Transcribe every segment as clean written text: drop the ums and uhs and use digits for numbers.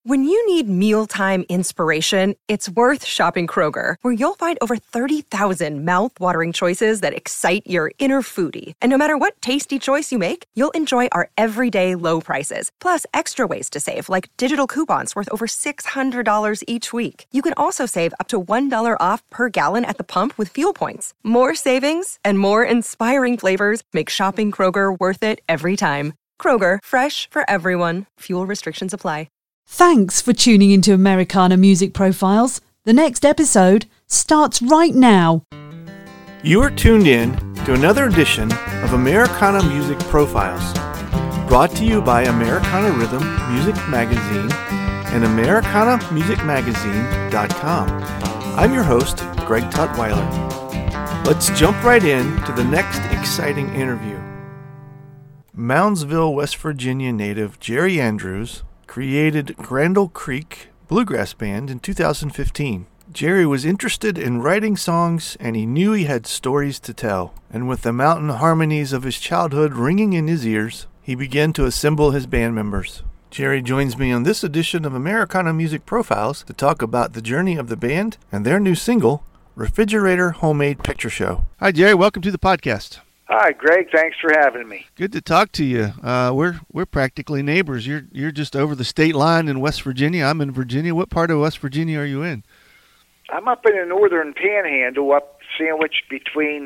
When you need mealtime inspiration, it's worth shopping Kroger, where you'll find over 30,000 mouth-watering choices that excite your inner foodie. And no matter what tasty choice you make, you'll enjoy our everyday low prices, plus extra ways to save, like digital coupons worth over $600 each week. You can also save up to $1 off per gallon at the pump with fuel points. More savings and more inspiring flavors make shopping Kroger worth it every time. Kroger, fresh for everyone. Fuel restrictions apply. Thanks for tuning into Americana Music Profiles. The next episode starts right now. You are tuned in to another edition of Americana Music Profiles, brought to you by Americana Rhythm Music Magazine and AmericanaMusicMagazine.com. I'm your host, Greg Tutwiler. Let's jump right in to the next exciting interview. Moundsville, West Virginia native Jerry Andrews created Grandel Creek Bluegrass Band in 2015. Jerry was interested in writing songs, and he knew he had stories to tell. And with the mountain harmonies of his childhood ringing in his ears, he began to assemble his band members. Jerry joins me on this edition of Americana Music Profiles to talk about the journey of the band and their new single, Refrigerator Homemade Picture Show. Hi, Jerry. Welcome to the podcast. Hi, Greg. Thanks for having me. Good to talk to you. We're practically neighbors. You're just over the state line in West Virginia. I'm in Virginia. What part of West Virginia are you in? I'm up in the northern panhandle, up sandwiched between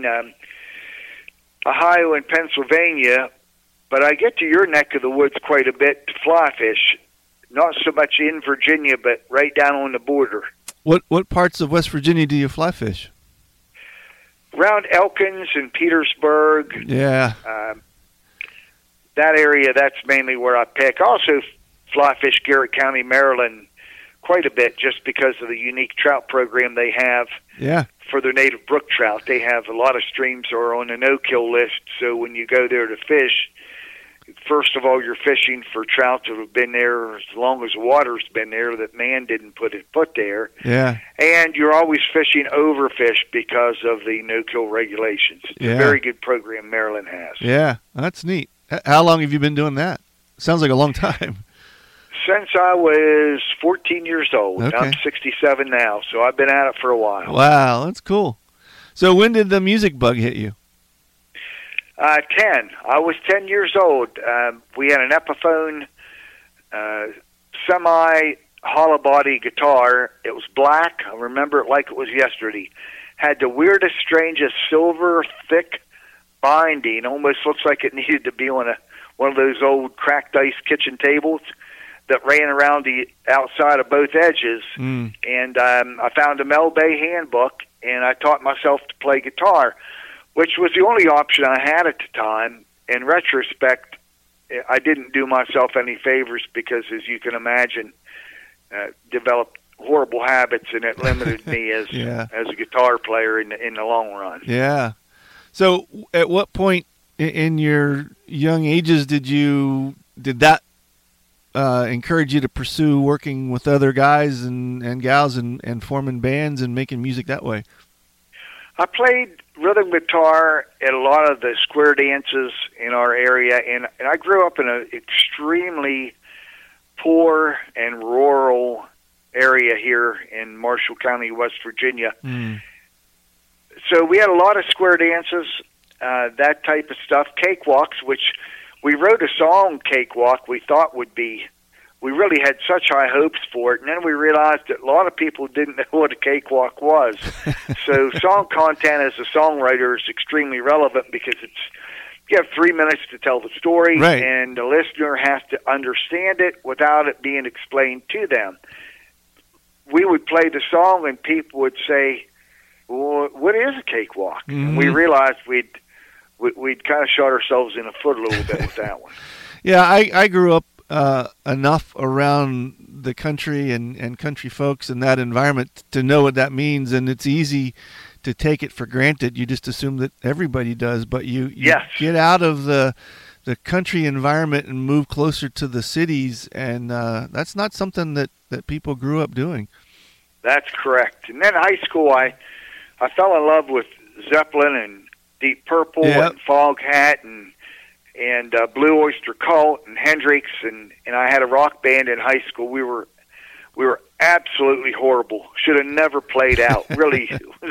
Ohio and Pennsylvania, but I get to your neck of the woods quite a bit to fly fish. Not so much in Virginia, but right down on the border. What parts of West Virginia do you fly fish? Around Elkins and Petersburg. Yeah. That area, that's mainly where I pick. I also fly fish Garrett County, Maryland quite a bit just because of the unique trout program they have for their native brook trout. They have a lot of streams that are on a no-kill list, so when you go there to fish, first of all, you're fishing for trout that have been there as long as the water's been there, that man didn't put there. Yeah. And you're always fishing overfish because of the no-kill regulations. It's a very good program Maryland has. Yeah, that's neat. How long have you been doing that? Sounds like a long time. Since I was 14 years old. Okay. I'm 67 now, so I've been at it for a while. Wow, that's cool. So when did the music bug hit you? 10. I was 10 years old. We had an Epiphone semi-hollow body guitar. It was black. I remember it like it was yesterday. Had the weirdest, strangest silver, thick binding. Almost looks like it needed to be on one of those old cracked ice kitchen tables that ran around the outside of both edges. And I found a Mel Bay handbook, and I taught myself to play guitar, which was the only option I had at the time. In retrospect, I didn't do myself any favors because, as you can imagine, developed horrible habits, and it limited me as a guitar player in the long run. Yeah. So at what point in your young ages did that encourage you to pursue working with other guys and gals and forming bands and making music that way? I played rhythm guitar at a lot of the square dances in our area, and I grew up in an extremely poor and rural area here in Marshall County, West Virginia. So we had a lot of square dances, that type of stuff, cakewalks, which we wrote a song, Cakewalk, we really had such high hopes for it, and then we realized that a lot of people didn't know what a cakewalk was. So song content as a songwriter is extremely relevant because you have 3 minutes to tell the story, right, and the listener has to understand it without it being explained to them. We would play the song, and people would say, well, what is a cakewalk? And we realized we'd kind of shot ourselves in the foot a little bit with that one. Yeah, I grew up enough around the country and country folks in that environment to know what that means, and it's easy to take it for granted. You just assume that everybody does, but you get out of the country environment and move closer to the cities, and that's not something that people grew up doing. That's correct. And then high school, I fell in love with Zeppelin and Deep Purple and Foghat and Blue Oyster Cult and Hendrix, and I had a rock band in high school. We were We were absolutely horrible. Should have never played out. Really,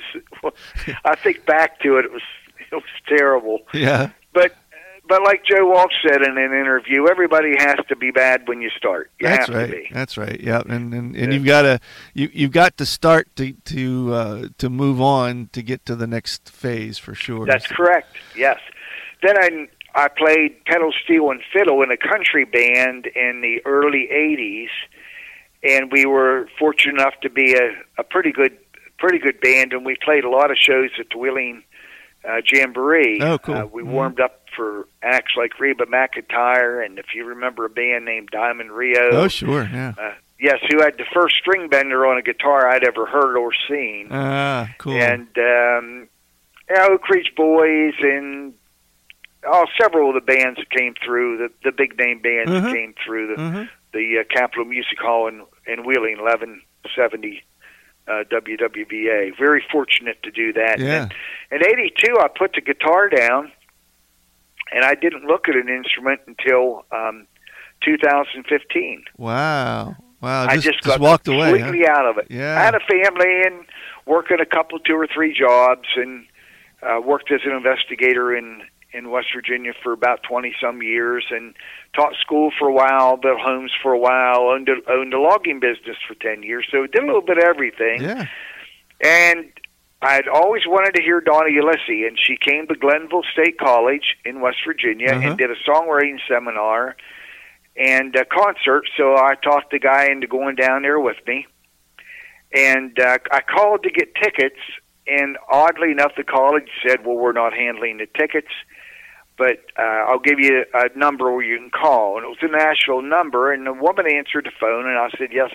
I think back to it, it was terrible. Yeah. But like Joe Walsh said in an interview, everybody has to be bad when you start. You That's have right. to be. That's right. Yeah, and you've got to start to move on to get to the next phase for sure. That's correct. Yes. Then I played pedal steel and fiddle in a country band in the early '80s, and we were fortunate enough to be a pretty good band, and we played a lot of shows at the Wheeling Jamboree. Oh, cool. We warmed up for acts like Reba McEntire, and if you remember a band named Diamond Rio. Oh, sure, yeah. Yes, who had the first string bender on a guitar I'd ever heard or seen. Ah, cool. And Oak Ridge Boys and several of the bands that came through, the big name bands that came through, the Capitol Music Hall in Wheeling, 1170 WWVA. Very fortunate to do that. Yeah. In '82, I put the guitar down, and I didn't look at an instrument until 2015. Wow. I just got walked away. Completely out of it. Yeah. I had a family and working a couple, 2 or 3 jobs, and worked as an investigator in West Virginia for about 20-some years, and taught school for a while, built homes for a while, owned a logging business for 10 years, so did a little bit of everything. Yeah. And I'd always wanted to hear Donna Ulisse, and she came to Glenville State College in West Virginia and did a songwriting seminar and a concert, so I talked the guy into going down there with me. And I called to get tickets, and oddly enough, the college said, well, we're not handling the tickets, but I'll give you a number where you can call. And it was a Nashville number, and the woman answered the phone, and I said, yes,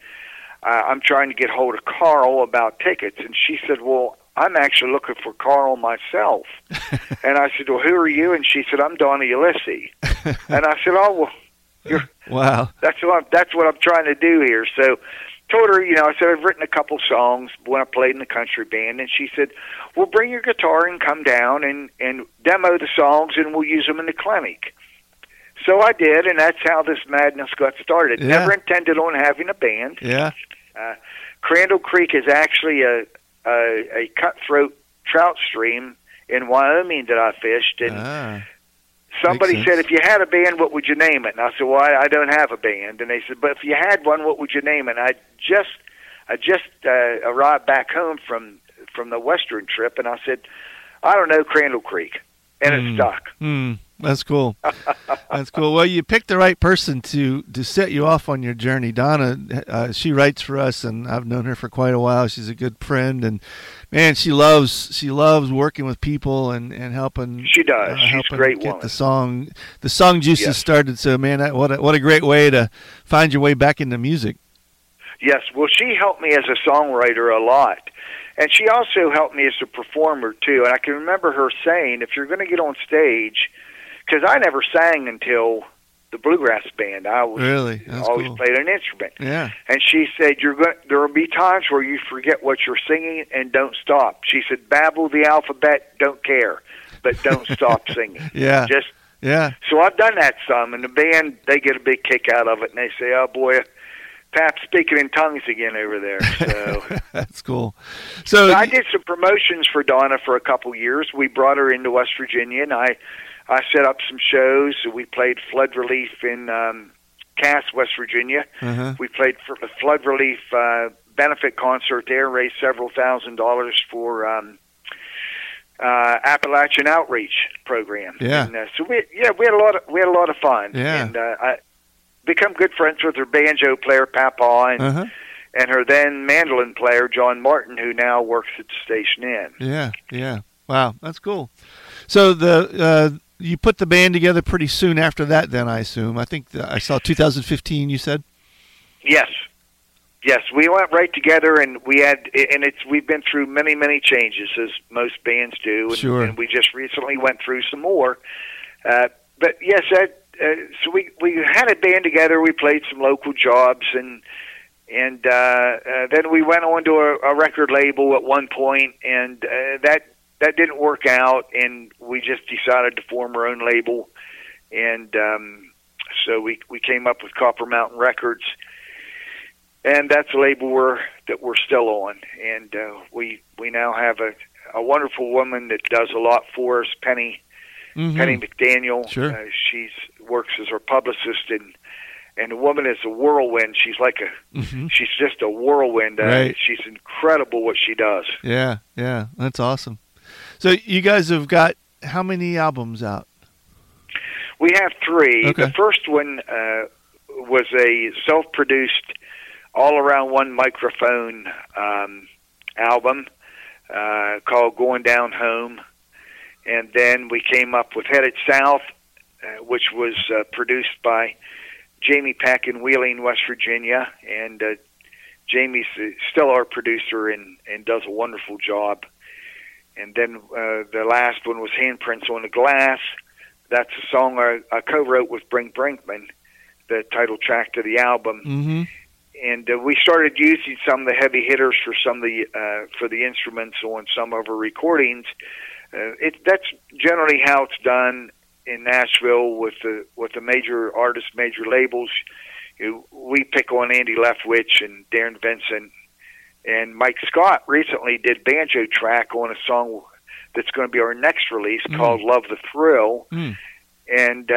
I'm trying to get hold of Carl about tickets. And she said, well, I'm actually looking for Carl myself. And I said, well, who are you? And she said, I'm Donna Ulisse. And I said, oh, well, wow. That's what I'm trying to do here. So told her, I said, I've written a couple songs when I played in the country band. And she said, well, bring your guitar and come down and demo the songs, and we'll use them in the clinic. So I did, and that's how this madness got started. Yeah. Never intended on having a band. Yeah. Crandall Creek is actually a cutthroat trout stream in Wyoming that I fished, and somebody said, if you had a band, what would you name it? And I said, well, I don't have a band. And they said, but if you had one, what would you name it? And I just arrived back home from the Western trip, and I said, I don't know, Crandall Creek. And it stuck. That's cool. That's cool. Well, you picked the right person to set you off on your journey. Donna, she writes for us, and I've known her for quite a while. She's a good friend, and man, she loves working with people and helping. She does. She's helping a great get woman. the song juices started. So, man, what a great way to find your way back into music. Yes. Well, she helped me as a songwriter a lot. And she also helped me as a performer, too. And I can remember her saying, if you're going to get on stage, because I never sang until the Bluegrass Band. I was always cool. played an instrument. Yeah. And she said, there will be times where you forget what you're singing and don't stop. She said, babble the alphabet, don't care, but don't stop singing. Yeah. So I've done that some, and the band, they get a big kick out of it, and they say, oh, boy, Pap's speaking in tongues again over there. So that's cool. So I did some promotions for Donna for a couple years. We brought her into West Virginia, and I set up some shows. We played Flood Relief in Cass, West Virginia. We played for the Flood Relief benefit concert there, raised several $1,000s for Appalachian Outreach Program. Yeah. And, so we had a lot of fun. Yeah. And I become good friends with her banjo player Papa and her then mandolin player John Martin, who now works at the Station Inn. Yeah. Wow, that's cool. So you put the band together pretty soon after that, then I assume. I think I saw 2015. You said. Yes, we went right together, and we've been through many changes, as most bands do. And, sure. And we just recently went through some more. But yes, so we had a band together. We played some local jobs, and then we went on to a record label at one point, and that didn't work out, and we just decided to form our own label, and so we came up with Copper Mountain Records. and that's a label that we're still on. And we now have a wonderful woman that does a lot for us, Penny McDaniel. Sure. She's works as our publicist, and the woman is a whirlwind. She's like she's just a whirlwind. Right. She's incredible what she does. Yeah, that's awesome. So you guys have got how many albums out? We have 3. Okay. The first one was a self-produced, all-around one microphone album called Going Down Home. And then we came up with Headed South, which was produced by Jamie Peck in Wheeling, West Virginia. And Jamie's still our producer and does a wonderful job. And then the last one was Handprints on the Glass. That's a song I co-wrote with Brink Brinkman, the title track to the album. Mm-hmm. And we started using some of the heavy hitters for for the instruments on some of our recordings. That's generally how it's done in Nashville with the major artists, major labels. We pick on Andy Leftwich and Darren Vincent, and Mike Scott recently did banjo track on a song that's going to be our next release called Love the Thrill. And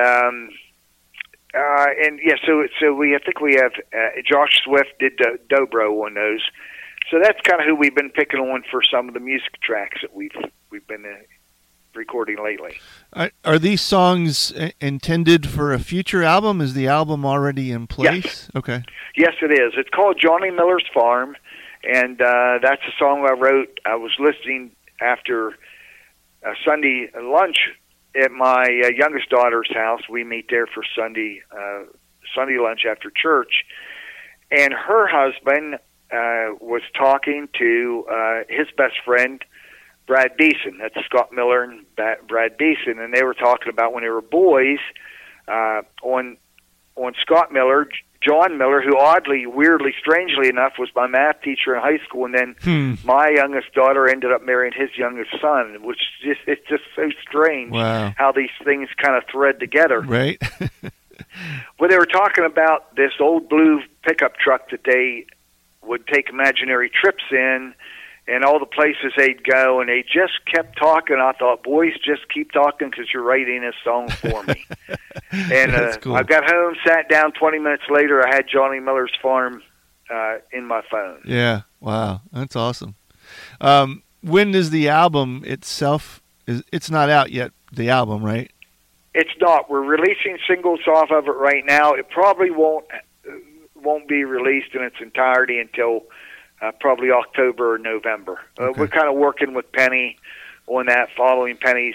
yeah, so I think we have Josh Swift did dobro on those. So that's kind of who we've been picking on for some of the music tracks that we've been recording lately. Are these songs intended for a future album? Is the album already in place? Yes. Okay. Yes, it is. It's called Johnny Miller's Farm, and that's a song I wrote. I was listening after a Sunday lunch at my youngest daughter's house. We meet there for Sunday lunch after church, and her husband was talking to his best friend, Brad Beeson. That's Scott Miller and Brad Beeson, and they were talking about when they were boys on Scott Miller, John Miller, who oddly, weirdly, strangely enough, was my math teacher in high school, and then my youngest daughter ended up marrying his youngest son, which it's just so strange how these things kind of thread together. Right. Well, they were talking about this old blue pickup truck that they would take imaginary trips in, and all the places they'd go, and they just kept talking. I thought, boys, just keep talking because you're writing this song for me. And cool. I got home, sat down. 20 minutes later, I had Johnny Miller's Farm in my phone. Yeah, wow, that's awesome. When is the album itself? It's not out yet, the album, right? It's not. We're releasing singles off of it right now. It probably won't be released in its entirety until probably October or November. Okay. We're kind of working with Penny on that, following Penny's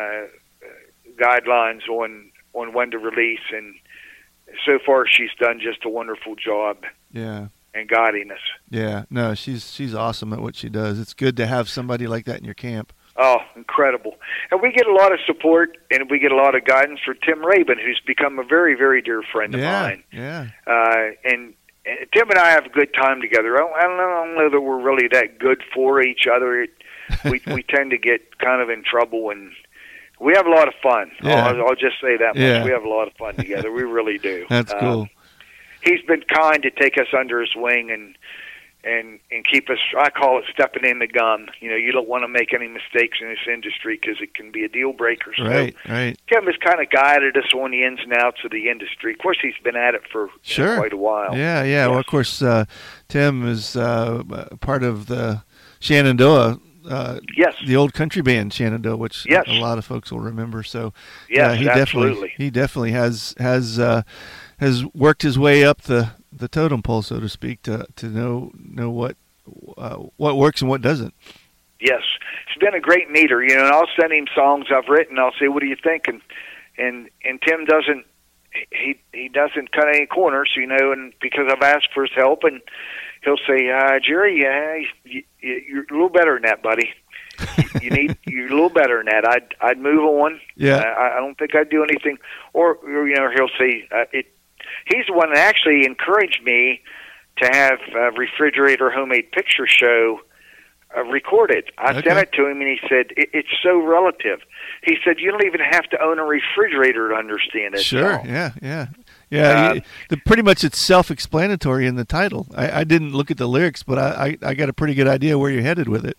guidelines on when to release, and so far she's done just a wonderful job. Yeah. And guiding us. Yeah, no, she's awesome at what she does. It's good to have somebody like that in your camp. Oh, incredible. And we get a lot of support, and we get a lot of guidance for Tim Rabin, who's become a very, very dear friend of mine. Yeah. And Tim and I have a good time together. I don't know that we're really that good for each other. We tend to get kind of in trouble, and we have a lot of fun. Yeah. I'll just say that much. Yeah. We have a lot of fun together. We really do. That's cool. He's been kind to take us under his wing and keep us, I call it stepping in the gun. You know, you don't want to make any mistakes in this industry because it can be a deal breaker. So right. Tim has kind of guided us on the ins and outs of the industry. Of course, he's been at it for quite a while. Yeah. Yes. Well, of course, Tim is part of the Shenandoah. Yes. The old country band Shenandoah, which yes. a lot of folks will remember. So yes, he definitely has worked his way up the totem pole, so to speak, to know what works and what doesn't. Yes, it's been a great meter, and I'll send him songs I've written. I'll say, "What do you think?" And Tim doesn't he doesn't cut any corners, and because I've asked for his help, and he'll say, "Jerry, you're a little better than that, buddy. You're a little better than that. I'd move on. Yeah, I don't think I'd do anything." Or he'll say He's the one that actually encouraged me to have a Refrigerator Homemade Picture Show recorded. I sent it to him, and he said, it's so relative. He said, you don't even have to own a refrigerator to understand it. Sure, yeah. Yeah, pretty much it's self-explanatory in the title. I didn't look at the lyrics, but I got a pretty good idea where you're headed with it.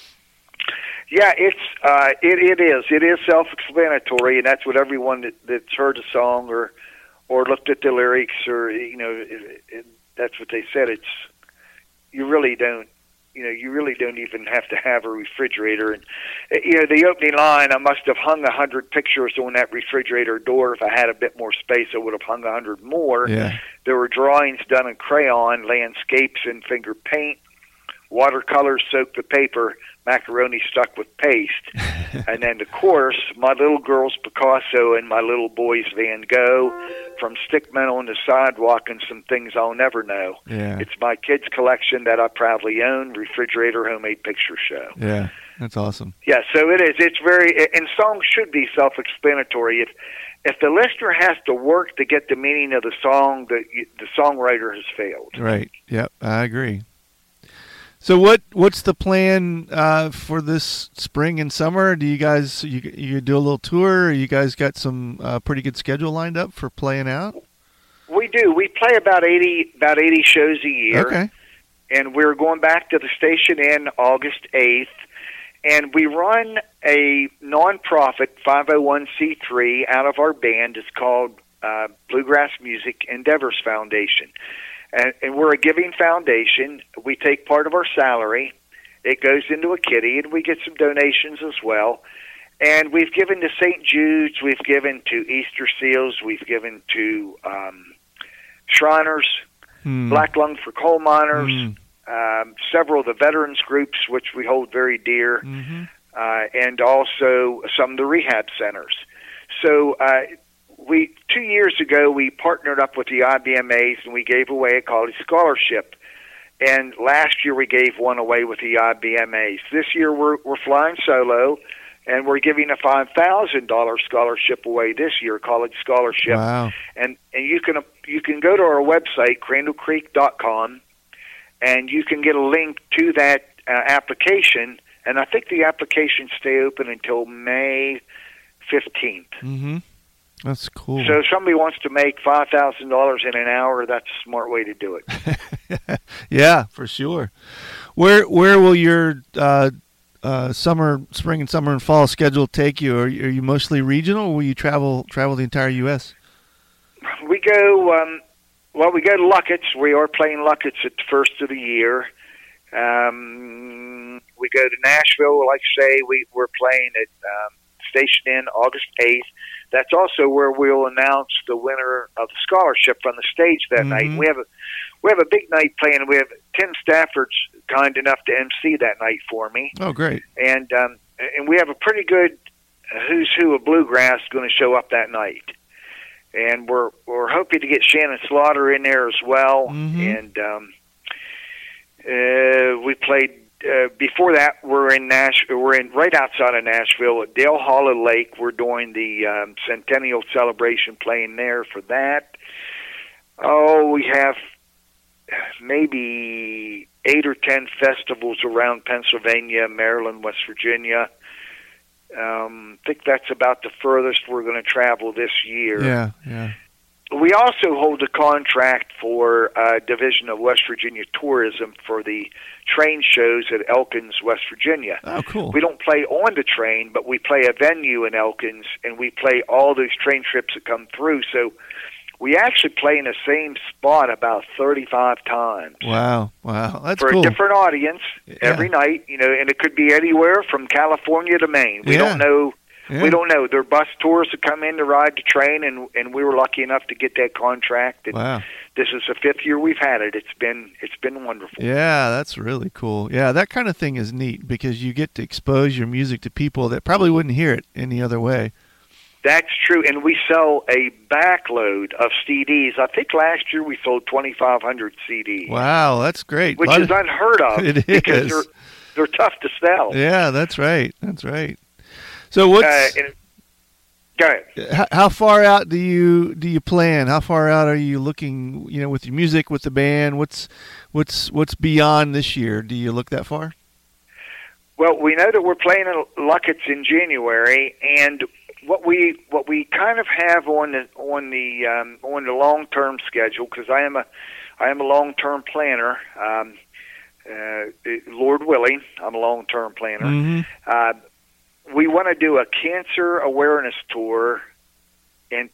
Yeah, it is. It is self-explanatory, and that's what everyone that's heard the song or looked at the lyrics or that's what they said. It's you really don't even have to have a refrigerator. And the opening line, I must have hung 100 pictures on that refrigerator door. If I had a bit more space, I would have hung 100 more. Yeah. There were drawings done in crayon, landscapes in finger paint, watercolors soaked with paper, macaroni stuck with paste. And then the chorus, my little girl's Picasso and my little boy's Van Gogh, from stickmen on the sidewalk and some things I'll never know. Yeah. It's my kids' collection that I proudly own, refrigerator homemade picture show. Yeah, that's awesome. Yeah, so it is. It's very, and songs should be self-explanatory. If the listener has to work to get the meaning of the song, the songwriter has failed. Right. Yep, I agree. So what's the plan for this spring and summer? Do you guys you do a little tour? Or you guys got some pretty good schedule lined up for playing out? We do. We play about 80 shows a year. Okay. And we're going back to the station in August 8th. And we run a nonprofit 501c3 out of our band. It's called Bluegrass Music Endeavors Foundation. And we're a giving foundation. We take part of our salary. It goes into a kitty, and we get some donations as well. And we've given to St. Jude's. We've given to Easter Seals. We've given to Shriners, Black Lung for Coal Miners, several of the veterans groups, which we hold very dear, and also some of the rehab centers. So 2 years ago, we partnered up with the IBMAs, and we gave away a college scholarship. And last year, we gave one away with the IBMAs. This year, we're flying solo, and we're giving a $5,000 scholarship away this year, college scholarship. Wow. And you can go to our website, crandallcreek.com, and you can get a link to that application. And I think the applications stay open until May 15th. Mm-hmm. That's cool. So if somebody wants to make $5,000 in an hour, that's a smart way to do it. Yeah, for sure. Where will your spring and summer and fall schedule take you? Are you mostly regional, or will you travel the entire U.S.? We go. We go to Luckett's. We are playing Luckett's at the first of the year. We go to Nashville. Like I say, we're playing at Station Inn August 8th. That's also where we'll announce the winner of the scholarship on the stage that night. And we have a big night playing. We have Tim Stafford's kind enough to MC that night for me. Oh, great! And we have a pretty good who's who of bluegrass going to show up that night. And we're hoping to get Shannon Slaughter in there as well. And we played. Before that, we're in Nashville. We're right outside of Nashville at Dale Hollow Lake. We're doing the Centennial Celebration, playing there for that. Oh, we have maybe 8 or 10 festivals around Pennsylvania, Maryland, West Virginia. I think that's about the furthest we're going to travel this year. Yeah. We also hold a contract for Division of West Virginia Tourism for the train shows at Elkins, West Virginia. Oh, cool. We don't play on the train, but we play a venue in Elkins, and we play all those train trips that come through. So we actually play in the same spot about 35 times. Wow, that's for cool. For a different audience every night, and it could be anywhere from California to Maine. We don't know. Yeah. We don't know. There are bus tours that come in to ride the train, and we were lucky enough to get that contract. And wow. This is the 5th year we've had it. It's been wonderful. Yeah, that's really cool. Yeah, that kind of thing is neat because you get to expose your music to people that probably wouldn't hear it any other way. That's true, and we sell a backload of CDs. I think last year we sold 2,500 CDs. Wow, that's great. Which is unheard of. It because is. They're tough to sell. Yeah, that's right. So what's go ahead. How far out do you plan? How far out are you looking? With your music, with the band. What's beyond this year? Do you look that far? Well, we know that we're playing in Luckett's in January, and what we kind of have on the long-term schedule, because I am a long-term planner. Lord willing, I'm a long-term planner. Mm-hmm. We want to do a cancer awareness tour in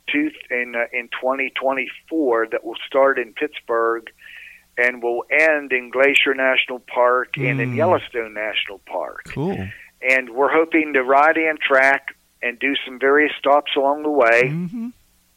2024 that will start in Pittsburgh and will end in Glacier National Park and in Yellowstone National Park. Cool. And we're hoping to ride Amtrak and do some various stops along the way. Mm-hmm.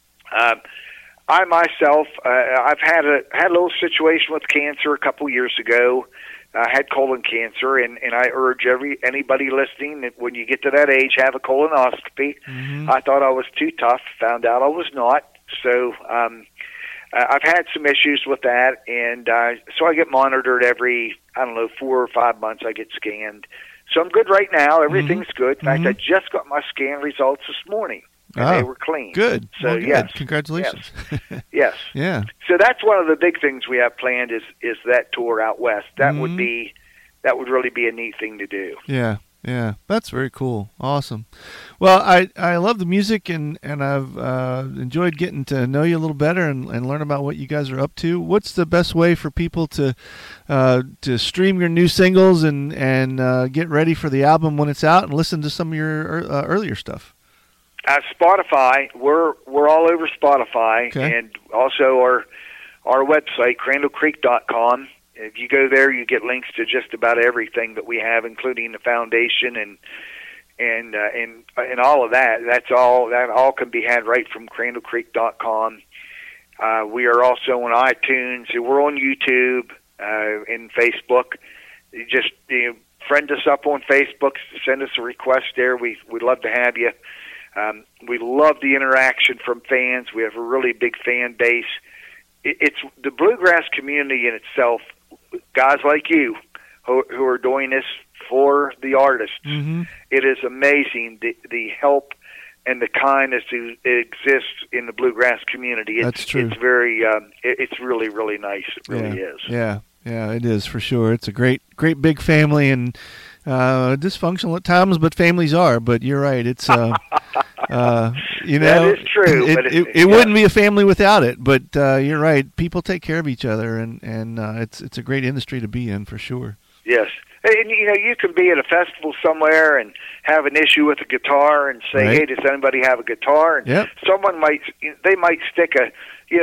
I myself, I've had a little situation with cancer a couple years ago. I had colon cancer, and I urge anybody listening that when you get to that age, have a colonoscopy. Mm-hmm. I thought I was too tough, found out I was not. So I've had some issues with that, and so I get monitored every, 4 or 5 months. I get scanned. So I'm good right now. Everything's good. In fact, I just got my scan results this morning, and they were clean. Good. So, well, good. yes. Congratulations. Yes. Yeah. So that's one of the big things we have planned is that tour out west. That would really be a neat thing to do. Yeah. Yeah. That's very cool. Awesome. Well, I love the music, and I've enjoyed getting to know you a little better and learn about what you guys are up to. What's the best way for people to stream your new singles and get ready for the album when it's out and listen to some of your earlier stuff? Spotify, we're all over Spotify, okay. And also our website, CrandallCreek.com. If you go there, you get links to just about everything that we have, including the foundation and all of that. That all can be had right from CrandallCreek.com. We are also on iTunes. We're on YouTube and Facebook. You just friend us up on Facebook. Send us a request there. We'd love to have you. We love the interaction from fans. We have a really big fan base. It's the bluegrass community in itself, guys like you who are doing this for the artists. Mm-hmm. It is amazing the help and the kindness that exists in the bluegrass community. That's true. It's very, it's really, really nice. It really is. Yeah, it is for sure. It's a great big family, and dysfunctional at times, but families are. But you're right. It's that is true. It wouldn't be a family without it. But you're right. People take care of each other, and it's a great industry to be in for sure. Yes. And, you can be at a festival somewhere and have an issue with a guitar and say, right. "Hey, does anybody have a guitar?" And yep. someone might stick a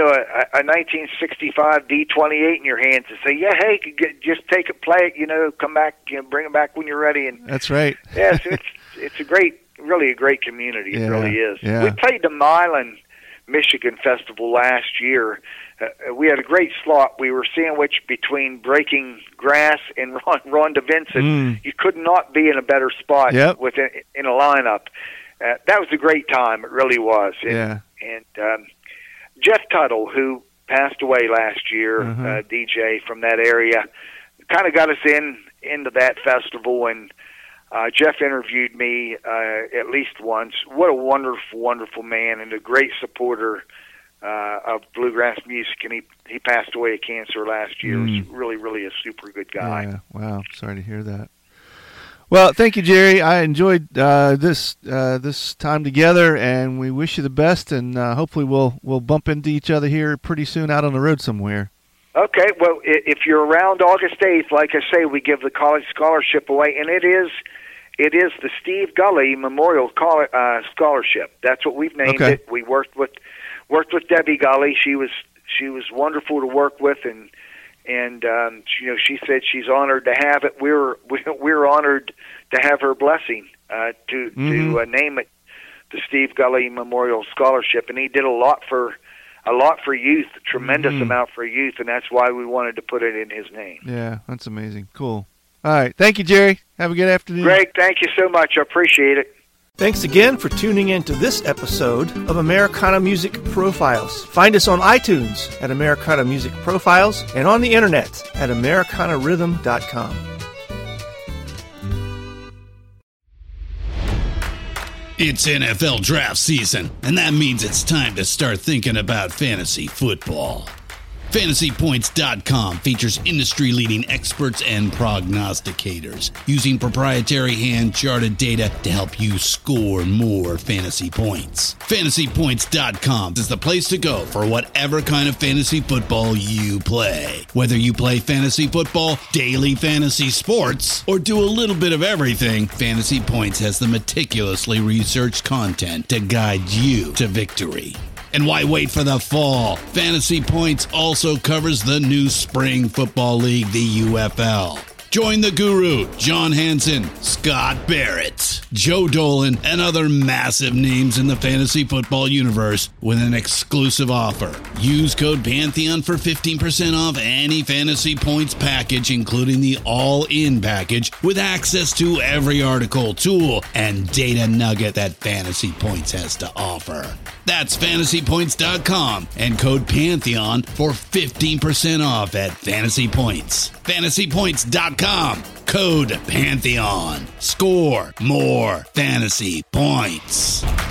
1965 D28 in your hands and say, "Yeah, hey, just take it, play it, come back, bring it back when you're ready." And that's right. Yes, it's really a great community. It really is. Yeah. We played the Milan, Michigan Festival last year. We had a great slot. We were sandwiched between Breaking Grass and Rhonda Vincent. You could not be in a better spot in a lineup. That was a great time. It really was. And Jeff Tuttle, who passed away last year, DJ from that area, kind of got us into that festival. And Jeff interviewed me at least once. What a wonderful, wonderful man and a great supporter of bluegrass music, and he passed away of cancer last year. He was really, really a super good guy. Yeah. Wow, sorry to hear that. Well, thank you, Jerry. I enjoyed this time together, and we wish you the best. And hopefully, we'll bump into each other here pretty soon out on the road somewhere. Okay. Well, if you're around August 8th, like I say, we give the college scholarship away, and it is the Steve Gully Memorial Scholarship. That's what we've named it. We worked with Debbie Gully. She was wonderful to work with, and she said she's honored to have it. We're honored to have her blessing to name it the Steve Gully Memorial Scholarship, and he did a lot for youth, a tremendous amount for youth, and that's why we wanted to put it in his name. Yeah, that's amazing. Cool. All right, thank you, Jerry. Have a good afternoon. Greg, thank you so much. I appreciate it. Thanks again for tuning in to this episode of Americana Music Profiles. Find us on iTunes at Americana Music Profiles and on the internet at AmericanaRhythm.com. It's NFL draft season, and that means it's time to start thinking about fantasy football. FantasyPoints.com features industry-leading experts and prognosticators using proprietary hand-charted data to help you score more fantasy points. FantasyPoints.com is the place to go for whatever kind of fantasy football you play. Whether you play fantasy football, daily fantasy sports, or do a little bit of everything, Fantasy Points has the meticulously researched content to guide you to victory. And why wait for the fall? Fantasy Points also covers the new spring football league, the UFL. Join the guru, John Hansen, Scott Barrett, Joe Dolan, and other massive names in the fantasy football universe with an exclusive offer. Use code Pantheon for 15% off any Fantasy Points package, including the all-in package, with access to every article, tool, and data nugget that Fantasy Points has to offer. That's FantasyPoints.com and code Pantheon for 15% off at Fantasy Points. FantasyPoints.com, code Pantheon. Score more fantasy points.